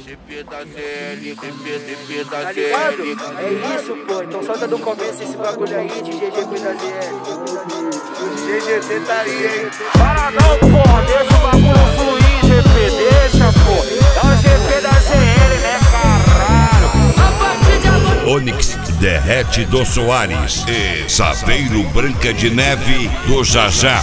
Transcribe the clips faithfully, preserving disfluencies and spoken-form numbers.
D P da Z L, D P, D P da Tá Z L. ligado? É isso, pô. Então solta do começo esse bagulho aí de G G com da Z L. G G cê tá aí, hein? Para não, porra, deixa o bagulho fluir, G P, deixa, porra. É o G P da Z L, né, caralho? A partir de agora... Onyx Derrete do Soares e Saveiro Branca de Neve do Jajá.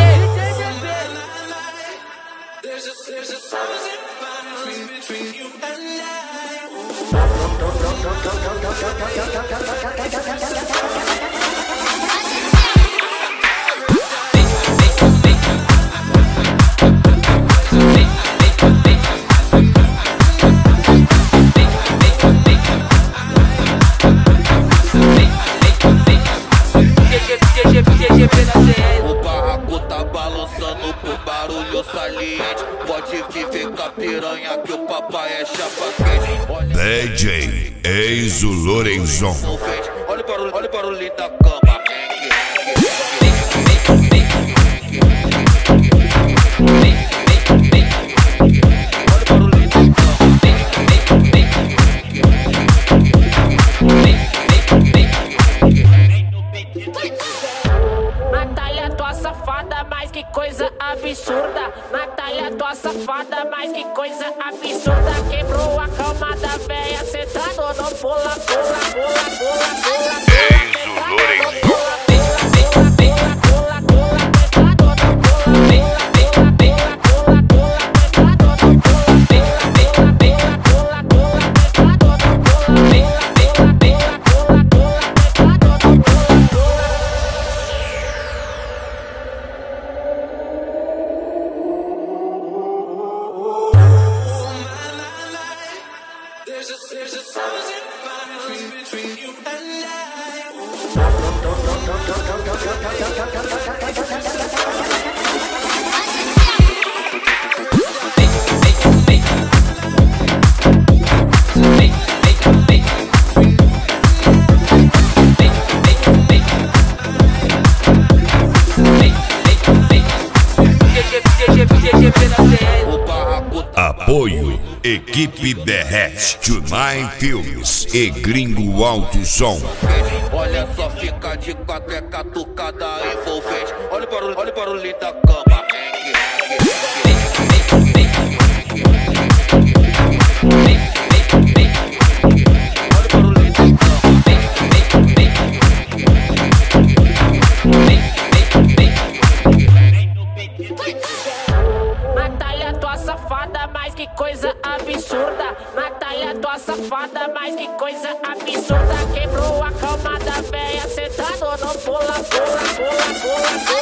O barraco tá balançando por barulho saliente. Pode vir ver com a piranha que o papai é chapa quente. D J Enzo Lorenzon. Olha o barulho, olha o barulho da cama. Natália, tua safada, mas que coisa absurda. Natália, tua safada, mas que coisa absurda. Quebrou a cama da véia, sentado no pula, pula, pula, pula, pula. Enzo Lorenzon. There's a, there's a thousand miles between you and I. Apoio Equipe Derrete, Tunai Filmes e Gringo Alto Som. Olha só, fica de quatro, é catucada envolvente. Olha o barulho, olha o barulho da cama. Natália, tua safada, mas que coisa absurda. Natália, tua safada, mas que coisa absurda. Quebrou a cama da véia, sentado no pula, pula, pula, pula, pula.